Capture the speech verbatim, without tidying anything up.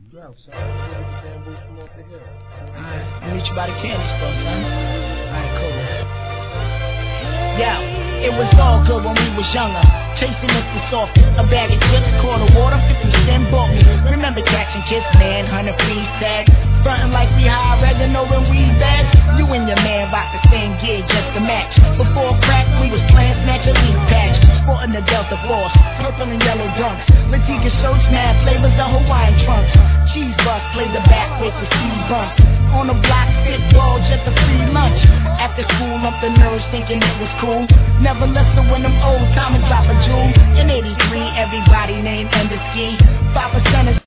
You outside, you get the damn boost from off the hill. Alright, I'll meet you by the candy store, son. Alright, cool. Yo, it was all good when we was younger. Chasing Mister Soft, a bag of chips, quarter water, fifty cent bought me. Remember catching kids, man, hundred free tags. Frontin' like we high oregano and weed bags. You and your man rock the same gear just to match. Before crack, we was playing snatch a leaf patch. Sporting the Delta Force, purple and yellow dunks. Latiga shirts, mad flavors of Hawaiian trunks. Cheese bus, played the back with the speed bumps. On the block, spit ball, just a free lunch. After school, up the nerves thinking it was cool. Never listen when them old timers drop a jewel. In eighty-three, everybody named Ender Ski. Five percent